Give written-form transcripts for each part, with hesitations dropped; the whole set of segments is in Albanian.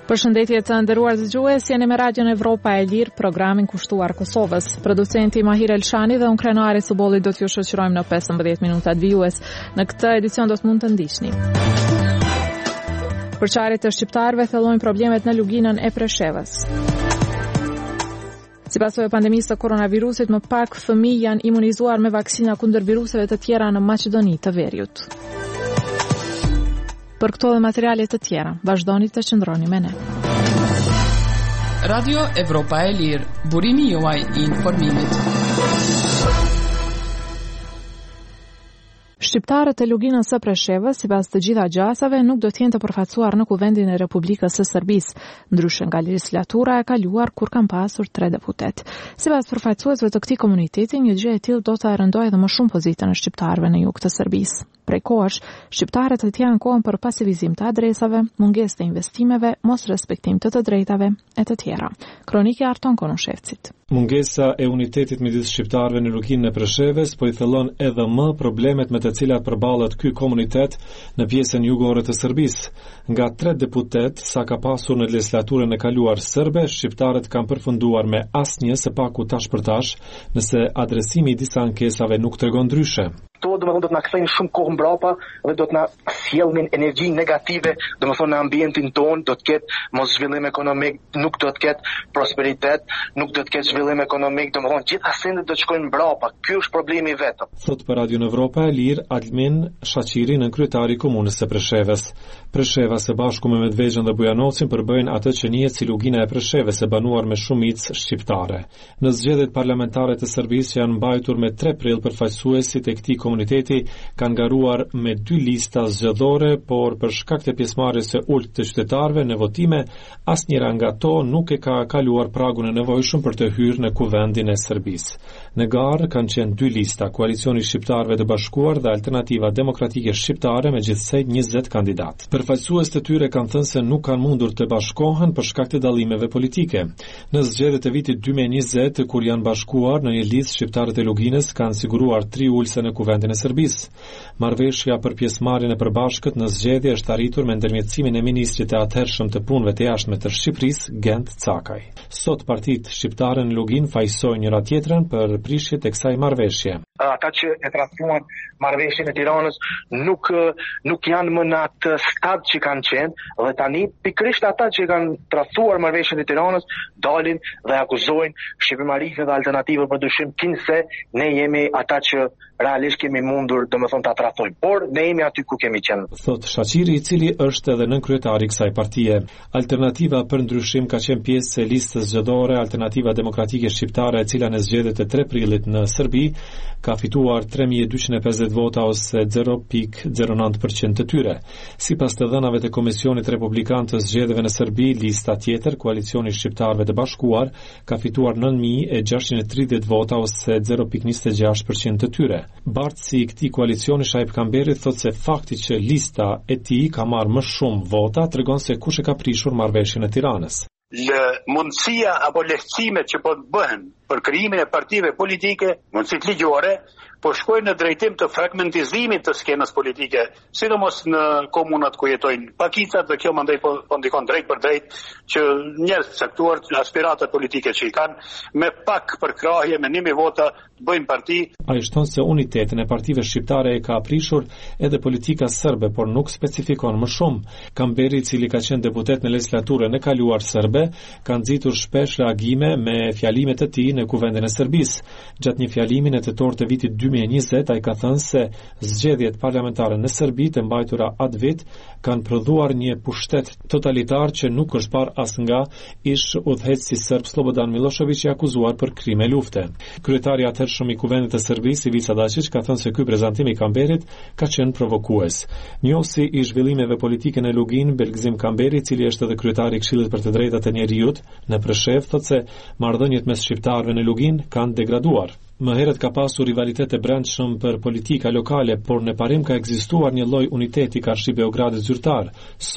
Përshëndetje të nderuar dëgjues, jeni me Radion Evropa e Lirë, programin kushtuar Kosovës. Producenti Mahir Elshani dhe unë Krenari Subolli do t'ju shoqërojmë në 15 minutat vijues. Në këtë edicion do të mund të ndiqni. Përçarjet të shqiptarëve thellojnë problemet në luginën e Preshevës. Si pasojë e pandemisë të koronavirusit, më pak fëmijë janë imunizuar me vaksina kundër viruseve të tjera në Maqedoni të Veriut. Për këto dhe materialet të tjera, vazhdoni të qëndroni me ne. Radio Evropa e Lirë, burimi juaj I informimit. Shqiptarët e luginës së Preshevës, sipas të gjitha gjasave, nuk do të jenë të përfaqësuar në Kuvendin e Republikës së Serbisë, ndryshe nga legjislatura e kaluar kur kanë pasur 3 deputet. Sipas përfaqësuesve të këtij komuniteti, një gjë e tillë do të rëndojë edhe më shumë pozitën e shqiptarëve në jug të Serbisë. Prej kohësh, shqiptarët të tjerë ankohen për pasivizim të adresave, mungesë të investimeve, mos respektim të drejtave e të tjera. Kroniki Arton Konushevcit. Mungesa e unitetit midis shqiptarëve në luginën e Preshevës po I thellon edhe më problemet me të cilat përballet ky komunitet në pjesën jugore të Serbisë. Nga 3 deputet sa ka pasur në legjislaturën e kaluar serbe, shqiptarët kanë përfunduar me asnjë së paku tash për tash, nëse adresimi I disa ankesave nuk tregon ndryshe. Do të na kthejnë shumë kohë mbrapa dhe do të na sjellnin energji negative, domethënë në ambientin ton do të ketë mos zhvillim ekonomik, nuk do të ketë prosperitet, nuk do të ketë zhvillim ekonomik, domethënë gjitha sendet do të shkojnë mbrapa. Ky është problemi I vetëm. Thot për Radio Evropa e Lirë Almin Shaqiri, në kryetari I komunës së Preshevës. Presheva së bashku me Medvegjën dhe Bujanocin përbëjnë atë që njihet si lugina e Preshevës, e banuar me shumicë shqiptare. Në zgjedhjet parlamentare të Serbisë janë mbajtur me 3 prill përfaqësuesit e këtij komuniteti kanë garuar me 2 lista zgjedhore, por për shkak të pjesëmarrjes së ulët të qytetarëve në votime, asnjëra nga ato nuk e ka kaluar pragun e nevojshëm për të hyrë në Kuvendin e Serbisë. Në garë kanë qenë 2 lista, Koalicioni I Shqiptarëve të Bashkuar dhe Alternativa Demokratike Shqiptare me gjithsej 20 kandidat. Përfaqësues të tyre kanë thënë se nuk kanë mundur të bashkohen për shkak të dallimeve politike. Në zgjedhjet e vitit 2020, kur janë bashkuar në një listë, shqiptarët e luginës kanë siguruar 3 ulëse në Kuvendin e Serbisë. Marrëveshja për pjesëmarrjen e përbashkët në zgjedhje është arritur me ndërmjetësimin e ministrit të atëhershëm të punëve të jashtme të Shqipërisë, Gent Cakaj. Sot partitë shqiptare në Lugin fajsojnë njëra tjetrën për prishjet e kësaj marrëveshje. Ata që e trashëguan marrëveshjen e Tiranës nuk janë më në atë stad që kanë qenë, dhe tani pikërisht ata që kanë trashëguar marrëveshjen e Tiranës dalin dhe akuzojnë shqipëmarrëve dhe alternativën për dyshim kinse ne jemi ata që realisht kemi mundur domethënë ta trashëgojmë, por ne jemi aty ku kemi qenë. Thot Shaqiri, I cili është edhe nënkryetari I kësaj partie. Alternativa për ndryshim ka qenë pjesë e listës zgjedhore Alternativa Demokratike Shqiptare, e cila në zgjedhjet e 3 prillit në Serbi ka fituar 3250 vota ose 0.09% të tyre. Sipas të dhënave të Komisionit Republikan të zgjedhjeve në Serbi, lista tjetër, Koalicioni I Shqiptarëve të Bashkuar, ka fituar 9630 vota ose 0.26% të tyre. Bartësi I këtij koalicioni Shaip Kamberi thot se fakti që lista e tij ka marrë më shumë vota tregon se kush e ka prishur marrëveshjen e Tiranës. Mundësia apo lehtësimet që po të bëhen për krijimin e partive politike, mundësitë ligjore, po shkojnë në drejtim të fragmentizimit të skenës politike, sidomos në komunat ku jetojnë pakicat, dhe kjo mandej po ndikon drejt për drejt që njerëz të caktuar, aspiratat politike që I kanë, me pak përkrahje, me 1000 vota të bëjnë parti. Ai shton se unitetin e partive shqiptare e ka aprishur edhe politika serbe, por nuk specifikon më shumë. Kamberi, I cili ka qenë deputet në legjislaturën e kaluar serbe, ka nxitur shpesh reagime me fjalimet e tij në Kuvendin e Serbisë. Gjatë një fjalimi në tetor të vitit 2020, ai ka thënë se zgjedhjet parlamentare në Serbi të mbajtura atë vit kanë prodhuar një pushtet totalitar që nuk është parë as nga ish udhëheqësi serb Slobodan Milošević, I akuzuar për krime lufte. Kryetari I atëhershëm I Kuvendit të Serbisë, Ivica Dačić, ka thënë se ky prezantim I Kamberit ka qenë provokues. Njohësi I zhvillimeve politike në Lugin, Belgzim Kamberi, I cili është edhe kryetari I Këshillit për të Drejtat e Njerëzit në Preshevë, thotë se marrëdhëniet mes shqiptarëve në Lugin kanë degraduar. Më herët ka pasur rivalitet e brendshëm për politika lokale, por në parim ka ekzistuar një lloj uniteti karshi Beogradit zyrtar. Sot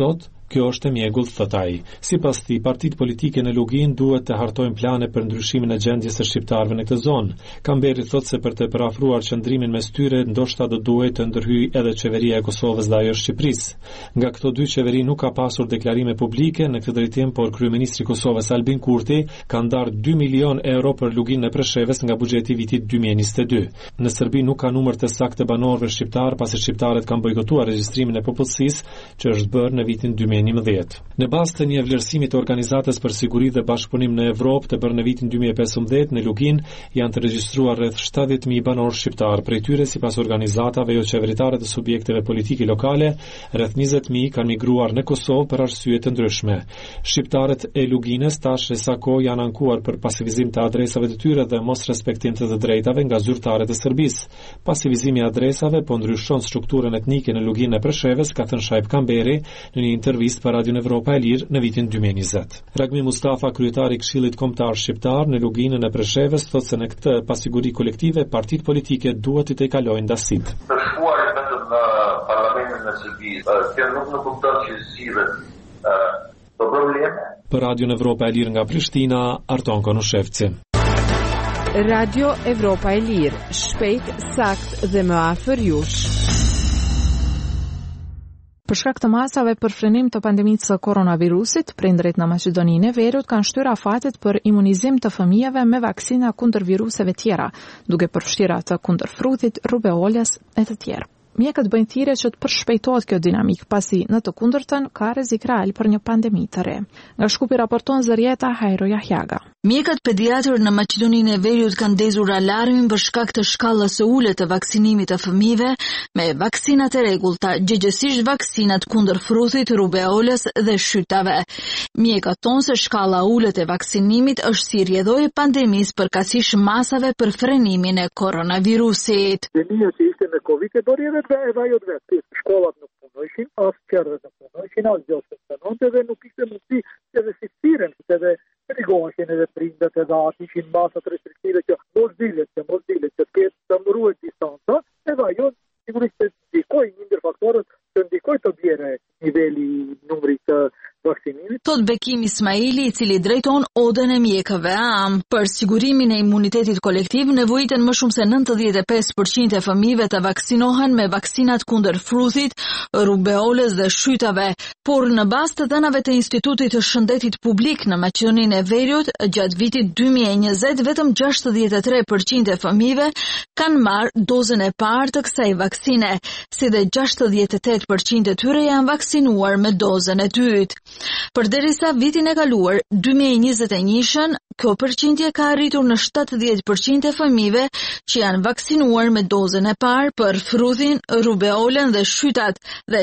Kjo është e mjegullt, thot ai. Sipas tij, partitë politike në Lugin duhet të hartojnë plane për ndryshimin e gjendjes së shqiptarëve në këtë zonë. Kamberi thot se për të parafruar qëndrimin mes tyre, ndoshta do duhet të ndërhyjë edhe qeveria e Kosovës dhe ajo e Shqipërisë. Nga këto dy qeveri nuk ka pasur deklarime publike në këtë drejtim, por kryeministri i Kosovës Albin Kurti ka ndarë 2 milion euro për Luginën e Preshevës nga buxheti i vitit 2022. Në Serbi nuk ka numër të saktë të banorëve shqiptar, pasi shqiptarët kanë bojkotuar regjistrimin e popullsisë që është bërë në vitin 2011. Në bazë të një vlerësimi të Organizatës për Siguri dhe Bashkëpunim në Evropë të bërë në vitin 2015 në Lugin, janë të regjistruar rreth 70.000 banorë shqiptar. Prej tyre, sipas organizatave jo qeveritare të subjekteve politike lokale, rreth 20.000 kanë migruar në Kosovë për arsye të ndryshme. Shqiptarët e Luginës tash sa kohë janë ankuar për pasivizim të adresave të tyre dhe mos respektim të drejtave nga zyrtarët e Serbisë. Pasivizimi i adresave po ndryshon strukturën etnike në Luginën e Preshevës, ka thënë Shaib Kamberi në një intervistë për Radion Evropa e Lirë në vitin 2020. Ragmi Mustafa, kryetari i Këshillit Kombëtar Shqiptar në Luginën e Preshevës, thotë se në këtë pasiguri kolektive partitë politike duhet të tejkalojnë ndasitë. Të shkuarit vetëm në parlamentin e Serbisë, kjo nuk kupton që sillet të probleme. Për Radion Evropa e Lirë nga Prishtina, Arton Konushevci. Radio Evropa e Lirë, shpejt, sakt dhe më afër jush. Për shkak të masave për frenim të pandemisë së koronavirusit, prindërit në Maqedoninë e Veriut kanë shtyr afatet për imunizim të fëmijëve me vaksina kundër viruseve tjera, duke përfshirë atë kundër frutit, rubeolës e të tjerë. Mjekët bëjnë thirrje që të përshpejtohet kjo dinamik, pasi në të kundërtën ka rrezik real për një pandemi të re. Nga Shkupi raporton Zërieta Hajro Jahjaga. Mjekët pediatër në Maqedoninë e Veriut kanë ndezur alarmin për shkak të shkallës së ulët të vaksinimit të fëmijëve me vaksinat e rregullta, gjëgjësisht vaksinat kundër frutit, rubeolës dhe shytave. Mjekët thonë se shkalla e ulët e vaksinimit është si rrjedhoi e pandemisë përkatësisht masave për frenimin e koronavirusit. Me Covid e bërë edhe ajo vetë. Shkollat nuk punojshin, as qerrët nuk punojshin, as gjoshët punonte dhe nuk ishte mundësi që dhe sistiren, edhe rigoheshin edhe prindet edhe atë ishin masat restriktive që mos dilet, që të mruhet distanca, edhe ajo sigurisht të ndikoj një ndër faktorët të ndikoj të bjere niveli numrit të vaksinimit. Thot Bekim Ismaili, i cili drejton odën e mjekëve AM. Për sigurimin e imunitetit kolektiv, nevojiten më shumë se 95% e fëmijëve të vaksinohen me vaksinat kundër frutit, rubeolës dhe shytave, por në bazë të dhënave të Institutit të Shëndetit Publik në Maqedoninë e Veriut, gjatë vitit 2020, vetëm 63% e fëmijëve kanë marrë dozën e parë të kësaj vaksine, si dhe 68% e tyre janë vaksinuar me dozën e dytë. Përderisa vitin e kaluar, 2021, kjo përqindje ka arritur në 70% e fëmijëve që janë vaksinuar me dozën e parë për frutin, rubeolën dhe shytat, dhe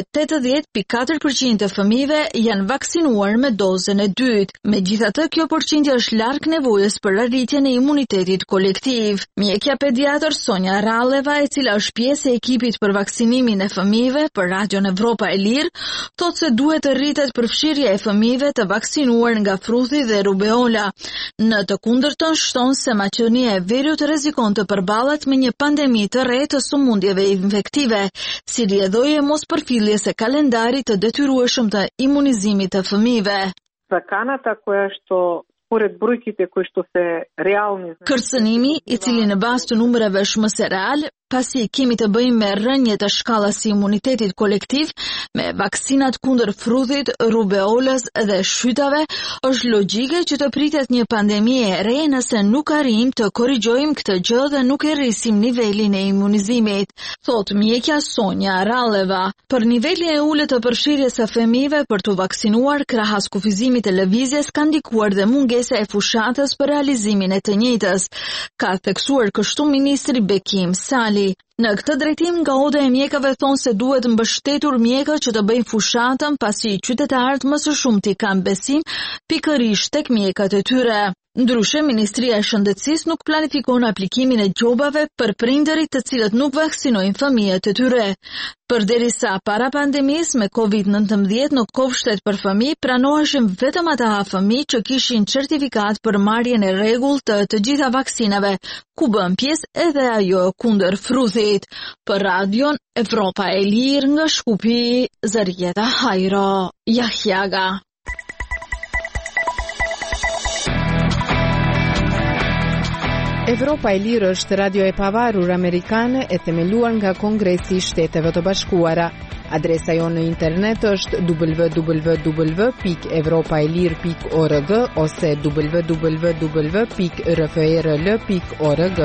80.4% e fëmijëve janë vaksinuar me dozën e dytë. Megjithatë, kjo përqindje është larg nevojës për arritjen e imunitetit kolektiv. Mjekja pediatër Sonja Ralleva, e cila është pjesë e ekipit për vaksinimin e fëmijëve për Radion Evropa e Lirë, thotë se duhet të rritet përfshirja e fëmijëve të vaksinuar nga fruti dhe rubeola. Në të kundërtën, shton se Maqedonia e Veriut rrezikon të përballet me një pandemi të re të sëmundjeve infektive, si rrjedhoi e mospërfilljes së kalendarit të detyrueshëm të imunizimit të fëmijëve. Заканата која што според бројките кои што се реални. Kërcënimi, i cili në bazë të numrave është më se real, pasi kemi të bëjmë me rënje të shkallës së imunitetit kolektiv, me vaksinat kundër frutit, rubeolës dhe shytave, është logjike që të pritet një pandemi e re nëse nuk arrijmë të korrigjojmë këtë gjë dhe nuk e rrisim nivelin e imunizimit, thot mjekja Sonja Ralleva. Për nivelin e ulët të përfshirjes së fëmijëve për të vaksinuar krahas kufizimit të lëvizjes ka ndikuar dhe mungesa e fushatës për realizimin e të njëjtës, ka theksuar kështu ministri Bekim Sali. Në këtë drejtim, nga oda e mjekëve thonë se duhet mbështetur mjekët që të bëjnë fushatën, pasi qytetarët më së shumti kanë besim pikërisht tek mjekët e tyre. Ndryshe, Ministria e Shëndetësisë nuk planifikon aplikimin e gjobave për prindërit të cilët nuk vaksinojnë fëmijët e tyre. Përderisa para pandemisë me COVID-19 në kopshtet për fëmijë pranoheshin vetëm ata fëmijë që kishin certifikat për marrjen e rregullt të gjitha vaksinave, ku bën pjesë edhe ajo kundër fruthit. Për Radion Evropa e Lirë nga Shkupi, Zarieta Hajro, Jahjaga. Evropa e Lirë është radio e pavarur amerikane e themeluar nga Kongresi i Shteteve të Bashkuara. Adresa jonë në internet është www.evropaelir.org ose www.rfrl.org.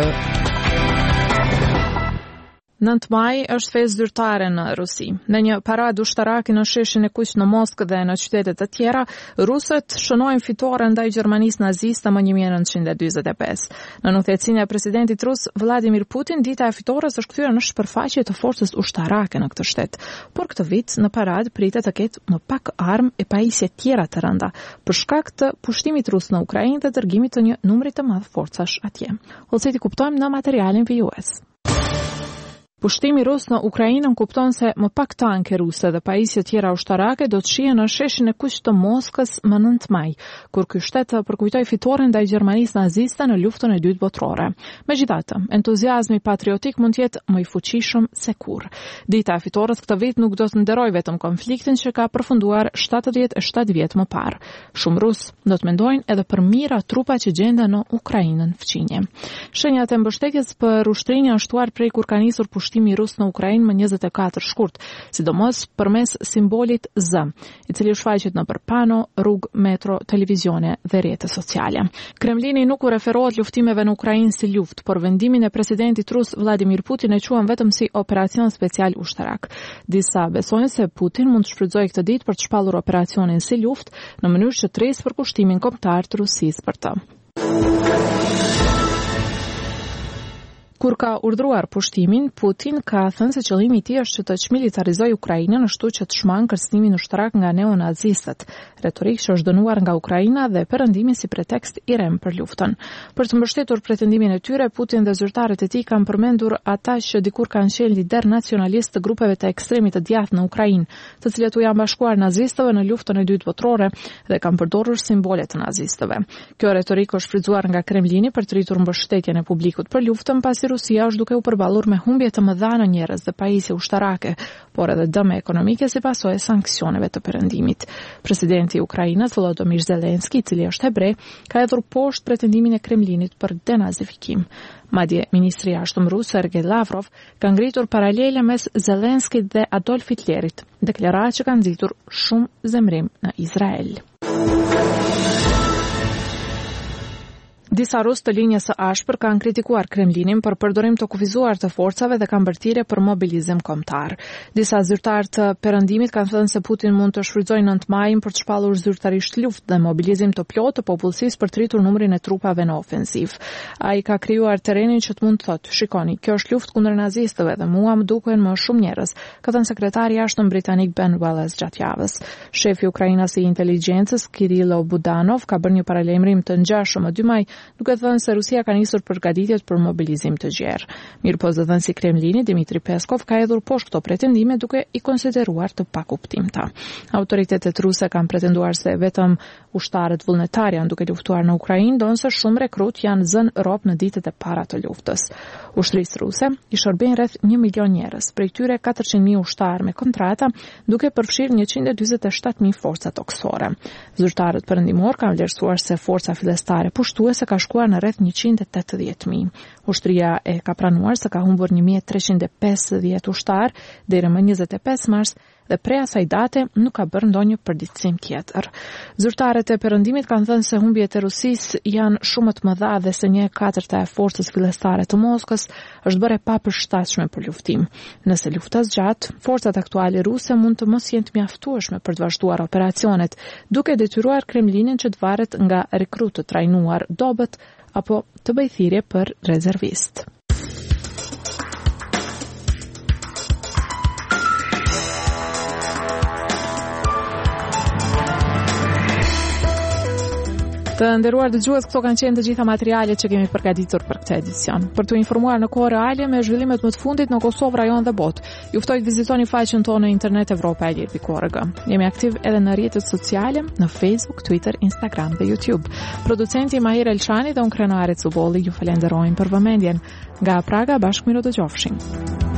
9 maj është festë zyrtare në Rusi. Në një paradë ushtarake në sheshin e kuq në Moskë dhe në qytetet të tjera, rusët shënojnë fitore ndaj Gjermanisë naziste më 1945. Në udhëhecinë e presidentit rus Vladimir Putin, dita e fitores është kthyer në shpërfaqje të forcës ushtarake në këtë shtet. Por këtë vit në paradë pritet të ketë më pak armë e pajisje tjera të rënda, për shkak të pushtimit rus në Ukrainë dhe dërgimit të një numri të madh forcash atje. Ose ti kuptojmë në materialin vijues. Pushtimi rus në Ukrainën kupton se më pak tanke ruse dhe pajisje tjera ushtarake do të shihen në sheshin e kuq të Moskës më 9 maj, kur ky shtet përkujtoi fitoren ndaj Gjermanisë naziste në luftën e dytë botërore. Megjithatë, entuziazmi patriotik mund të jetë më i fuqishëm se kurrë. Dita e fitores këtë vit nuk do të nderojë vetëm konfliktin që ka përfunduar 77 vjet më parë. Shumë rus do të mendojnë edhe për mira trupa që gjenden në Ukrainën fqinje. Shenjat e mbështetjes për ushtrinë janë shtuar prej kur ka nisur pushtimi rus në Ukrainë më 24 shkurt, sidomos përmes simbolit Z, i cili shfaqet nëpër pano, rrugë, metro, televizione dhe rrjete sociale. Kremlini nuk u referohet luftimeve në Ukrainë si luftë, por vendimin e presidentit rus Vladimir Putin e quan vetëm si operacion special ushtarak. Disa besojnë se Putin mund të shfrytëzojë këtë ditë për të shpallur operacionin si luftë në mënyrë që të rrisë përkushtimin kombëtar të Rusisë për të. Kur ka urdhëruar pushtimin, Putin ka thënë se qëllimi i tij është që të çmilitarizojë Ukrainën, ashtu që të shmangë kërcënimin ushtarak nga neonazistët, retorikë që është dënuar nga Ukraina dhe perëndimi si pretekst i rem për luftën. Për të mbështetur pretendimin e tyre, Putin dhe zyrtarët e tij kanë përmendur ata që dikur kanë qenë lider nacionalist të grupeve të ekstremit të djathtë në Ukrainë, të cilët u janë bashkuar nazistëve në luftën e dytë botërore dhe kanë përdorur simbole të nazistëve. Kjo retorikë është shfrytzuar nga Kremlini për të rritur mbështetjen e publikut për luftën, pasi Rusia është duke u përballur me humbje të mëdha në njerëz dhe pajisje ushtarake, por edhe dëme ekonomike si pasojë e sanksioneve të perëndimit. Presidenti i Ukrainës Volodymyr Zelensky, i cili është hebrej, ka hedhur poshtë pretendimin e Kremlinit për denazifikim. Madje ministri i jashtëm rus Sergej Lavrov ka ngritur paralele mes Zelenskit dhe Adolf Hitlerit, deklaratë që kanë nxitur shumë zemrim në Izrael. Disa rus të linjës së ashpër kanë kritikuar Kremlinin për përdorim të kufizuar të forcave dhe kanë bërtire për mobilizim kombëtar. Disa zyrtar të perëndimit kanë thënë se Putin mund të shfrytëzojë 9 majin për të shpallur zyrtarisht luftë dhe mobilizim të plotë të popullsisë për të rritur numrin e trupave në ofensiv. Ai ka krijuar terrenin që të mund të thotë, shikoni, kjo është luftë kundër nazistëve dhe mua më duken më shumë njerëz, ka thënë sekretari i jashtëm britanik Ben Wallace gjatë javës. Shefi i Ukrainës i inteligjencës Kirilo Budanov ka bërë një paralajmërim të ngjashëm më 2 maj, duke thënë se Rusia ka nisur përgatitjet për mobilizim të gjerë. Mirëpo zëdhënësi i Kremlinit Dmitri Peskov ka hedhur poshtë këto pretendime duke i konsideruar të pakuptimta. Autoritetet ruse kanë pretenduar se vetëm ushtarët vullnetar janë duke luftuar në Ukrainë, ndonse shumë rekrut janë zënë rob në ditët e para të luftës. Ushtrisë ruse i shërbejnë rreth 1 milion njerëz, prej tyre 400.000 ushtarë me kontrata, duke përfshirë 147.000 forca toksore. Zyrtarët perëndimor kanë vlerësuar se forca fillestare pushtuese ka shkuar në rreth 180.000. Ushtria e ka pranuar se ka humbur 1350 ushtarë deri më 25 mars dhe prej asaj date nuk ka bërë ndonjë përditësim tjetër. Zyrtarët e perëndimit kanë thënë se humbjet e Rusisë janë shumë të mëdha dhe se 1/4 e forcës fillestare të Moskës është bërë e papërshtatshme për luftim. Nëse lufta zgjat, forcat aktuale ruse mund të mos jenë të mjaftueshme për të vazhduar operacionet, duke detyruar Kremlinin që të varet nga rekrutë të trajnuar dobët apo të bëjë thirrje për rezervist. Të nderuar dëgjues, këto kanë qenë të gjitha materialet që kemi përgatitur për këtë edicion. Për t'u informuar në kohë reale me zhvillimet më të fundit në Kosovë, rajon dhe botë, ju ftoj të vizitoni faqen tonë në internet evropaelir.org. Jemi aktiv edhe në rrjetet sociale, në Facebook, Twitter, Instagram dhe YouTube. Producenti Mahir Elçani dhe unë Krenaret Zubolli ju falenderojmë për vëmendjen. Nga Praga, bashkë miro dëgjofshim.